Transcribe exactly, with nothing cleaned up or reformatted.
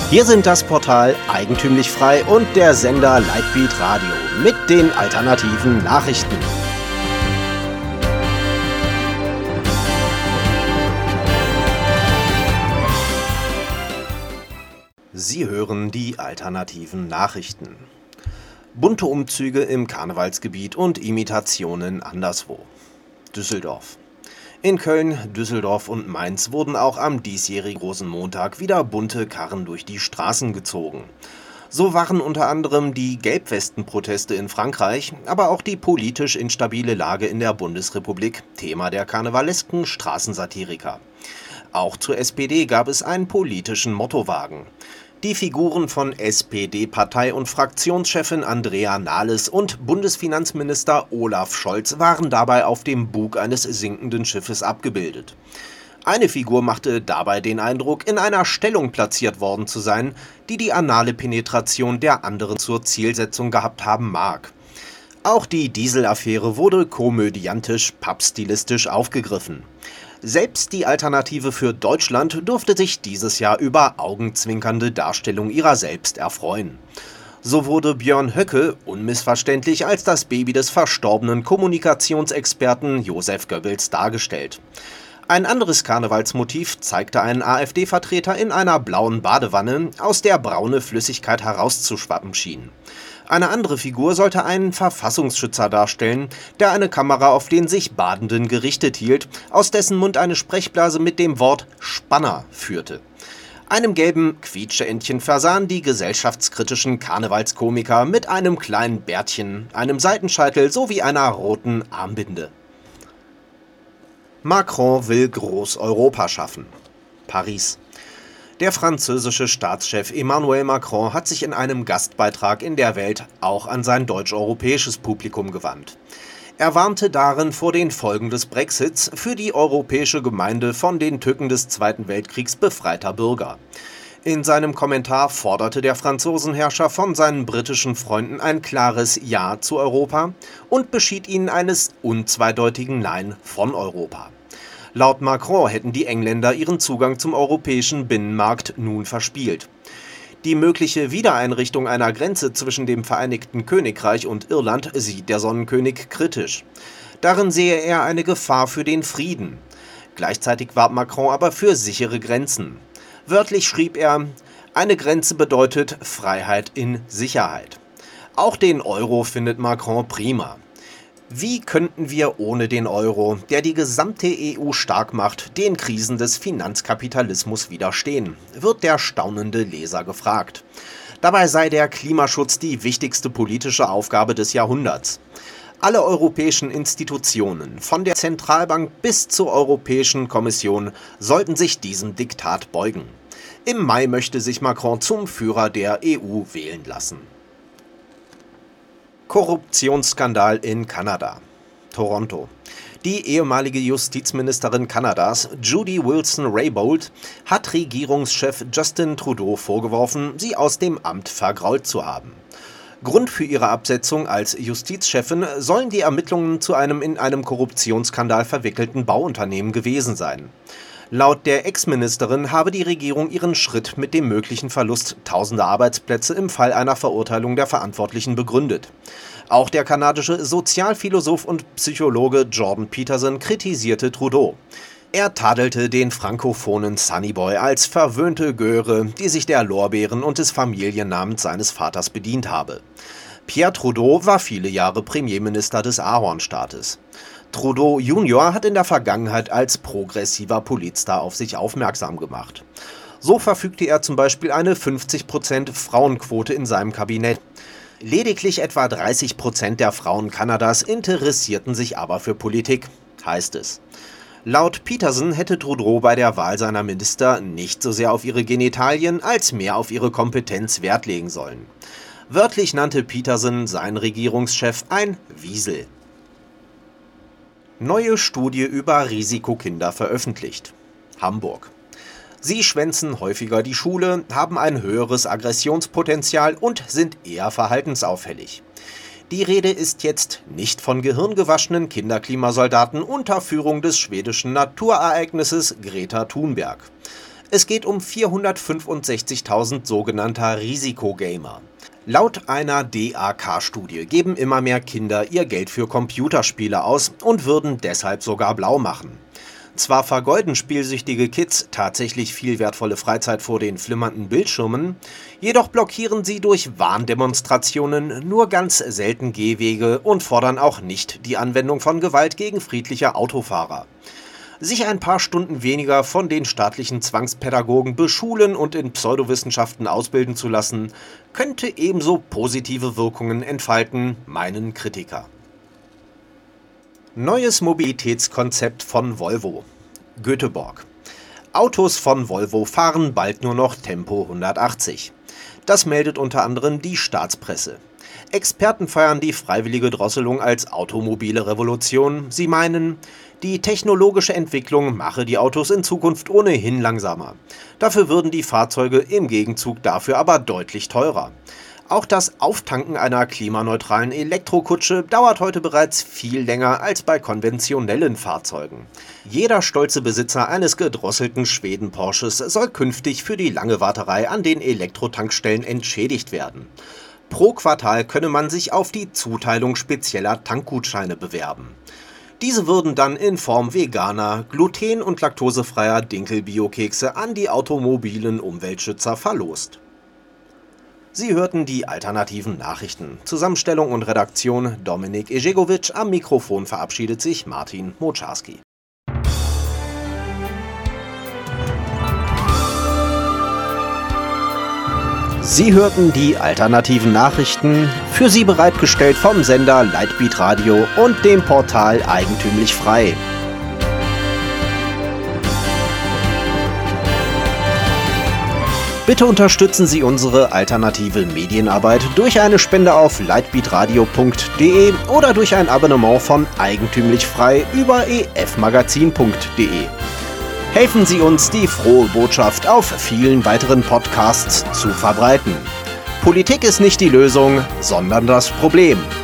Hier sind das Portal Eigentümlich Frei und der Sender Lightbeat Radio mit den alternativen Nachrichten. Sie hören die alternativen Nachrichten. Bunte Umzüge im Karnevalsgebiet und Imitationen anderswo. Düsseldorf. In Köln, Düsseldorf und Mainz wurden auch am diesjährigen Rosenmontag wieder bunte Karren durch die Straßen gezogen. So waren unter anderem die Gelbwesten-Proteste in Frankreich, aber auch die politisch instabile Lage in der Bundesrepublik Thema der karnevalesken Straßensatiriker. Auch zur S P D gab es einen politischen Mottowagen. Die Figuren von S P D-Partei- und Fraktionschefin Andrea Nahles und Bundesfinanzminister Olaf Scholz waren dabei auf dem Bug eines sinkenden Schiffes abgebildet. Eine Figur machte dabei den Eindruck, in einer Stellung platziert worden zu sein, die die anale Penetration der anderen zur Zielsetzung gehabt haben mag. Auch die Dieselaffäre wurde komödiantisch, pappstilistisch aufgegriffen. Selbst die Alternative für Deutschland durfte sich dieses Jahr über augenzwinkernde Darstellung ihrer selbst erfreuen. So wurde Björn Höcke unmissverständlich als das Baby des verstorbenen Kommunikationsexperten Joseph Goebbels dargestellt. Ein anderes Karnevalsmotiv zeigte einen AfD-Vertreter in einer blauen Badewanne, aus der braune Flüssigkeit herauszuschwappen schien. Eine andere Figur sollte einen Verfassungsschützer darstellen, der eine Kamera auf den sich Badenden gerichtet hielt, aus dessen Mund eine Sprechblase mit dem Wort Spanner führte. Einem gelben Quietscheentchen versahen die gesellschaftskritischen Karnevalskomiker mit einem kleinen Bärtchen, einem Seitenscheitel sowie einer roten Armbinde. Macron will Groß-Europa schaffen. Paris. Der französische Staatschef Emmanuel Macron hat sich in einem Gastbeitrag in der Welt auch an sein deutsch-europäisches Publikum gewandt. Er warnte darin vor den Folgen des Brexits für die europäische Gemeinde von den Tücken des Zweiten Weltkriegs befreiter Bürger. In seinem Kommentar forderte der Franzosenherrscher von seinen britischen Freunden ein klares Ja zu Europa und beschied ihnen eines unzweideutigen Nein von Europa. Laut Macron hätten die Engländer ihren Zugang zum europäischen Binnenmarkt nun verspielt. Die mögliche Wiedereinrichtung einer Grenze zwischen dem Vereinigten Königreich und Irland sieht der Sonnenkönig kritisch. Darin sehe er eine Gefahr für den Frieden. Gleichzeitig warb Macron aber für sichere Grenzen. Wörtlich schrieb er: Eine Grenze bedeutet Freiheit in Sicherheit. Auch den Euro findet Macron prima. Wie könnten wir ohne den Euro, der die gesamte E U stark macht, den Krisen des Finanzkapitalismus widerstehen, wird der staunende Leser gefragt. Dabei sei der Klimaschutz die wichtigste politische Aufgabe des Jahrhunderts. Alle europäischen Institutionen, von der Zentralbank bis zur Europäischen Kommission, sollten sich diesem Diktat beugen. Im Mai möchte sich Macron zum Führer der E U wählen lassen. Korruptionsskandal in Kanada. Toronto. Die ehemalige Justizministerin Kanadas, Judy Wilson-Raybould, hat Regierungschef Justin Trudeau vorgeworfen, sie aus dem Amt vergrault zu haben. Grund für ihre Absetzung als Justizchefin sollen die Ermittlungen zu einem in einem Korruptionsskandal verwickelten Bauunternehmen gewesen sein. Laut der Ex-Ministerin habe die Regierung ihren Schritt mit dem möglichen Verlust tausender Arbeitsplätze im Fall einer Verurteilung der Verantwortlichen begründet. Auch der kanadische Sozialphilosoph und Psychologe Jordan Peterson kritisierte Trudeau. Er tadelte den frankophonen Sunnyboy als verwöhnte Göre, die sich der Lorbeeren und des Familiennamens seines Vaters bedient habe. Pierre Trudeau war viele Jahre Premierminister des Ahornstaates. Trudeau Junior hat in der Vergangenheit als progressiver Politstar auf sich aufmerksam gemacht. So verfügte er zum Beispiel eine fünfzig Prozent Frauenquote in seinem Kabinett. Lediglich etwa dreißig Prozent der Frauen Kanadas interessierten sich aber für Politik, heißt es. Laut Peterson hätte Trudeau bei der Wahl seiner Minister nicht so sehr auf ihre Genitalien als mehr auf ihre Kompetenz Wert legen sollen. Wörtlich nannte Peterson seinen Regierungschef ein Wiesel. Neue Studie über Risikokinder veröffentlicht. Hamburg. Sie schwänzen häufiger die Schule, haben ein höheres Aggressionspotenzial und sind eher verhaltensauffällig. Die Rede ist jetzt nicht von gehirngewaschenen Kinderklimasoldaten unter Führung des schwedischen Naturereignisses Greta Thunberg. Es geht um vierhundertfünfundsechzigtausend sogenannter Risikogamer. Laut einer D A K-Studie geben immer mehr Kinder ihr Geld für Computerspiele aus und würden deshalb sogar blau machen. Zwar vergeuden spielsüchtige Kids tatsächlich viel wertvolle Freizeit vor den flimmernden Bildschirmen, jedoch blockieren sie durch Warndemonstrationen nur ganz selten Gehwege und fordern auch nicht die Anwendung von Gewalt gegen friedliche Autofahrer. Sich ein paar Stunden weniger von den staatlichen Zwangspädagogen beschulen und in Pseudowissenschaften ausbilden zu lassen, könnte ebenso positive Wirkungen entfalten, meinen Kritiker. Neues Mobilitätskonzept von Volvo. Göteborg. Autos von Volvo fahren bald nur noch Tempo hundertachtzig. Das meldet unter anderem die Staatspresse. Experten feiern die freiwillige Drosselung als automobile Revolution. Sie meinen, die technologische Entwicklung mache die Autos in Zukunft ohnehin langsamer. Dafür würden die Fahrzeuge im Gegenzug dafür aber deutlich teurer. Auch das Auftanken einer klimaneutralen Elektrokutsche dauert heute bereits viel länger als bei konventionellen Fahrzeugen. Jeder stolze Besitzer eines gedrosselten Schweden-Porsches soll künftig für die lange Warterei an den Elektrotankstellen entschädigt werden. Pro Quartal könne man sich auf die Zuteilung spezieller Tankgutscheine bewerben. Diese würden dann in Form veganer, gluten- und laktosefreier Dinkel-Bio-Kekse an die automobilen Umweltschützer verlost. Sie hörten die alternativen Nachrichten. Zusammenstellung und Redaktion Dominik Ejegovic, am Mikrofon verabschiedet sich Martin Moczarski. Sie hörten die alternativen Nachrichten, für Sie bereitgestellt vom Sender Lightbeat Radio und dem Portal Eigentümlich Frei. Bitte unterstützen Sie unsere alternative Medienarbeit durch eine Spende auf lightbeatradio punkt de oder durch ein Abonnement von Eigentümlich Frei über e f magazin punkt de. Helfen Sie uns, die frohe Botschaft auf vielen weiteren Podcasts zu verbreiten. Politik ist nicht die Lösung, sondern das Problem.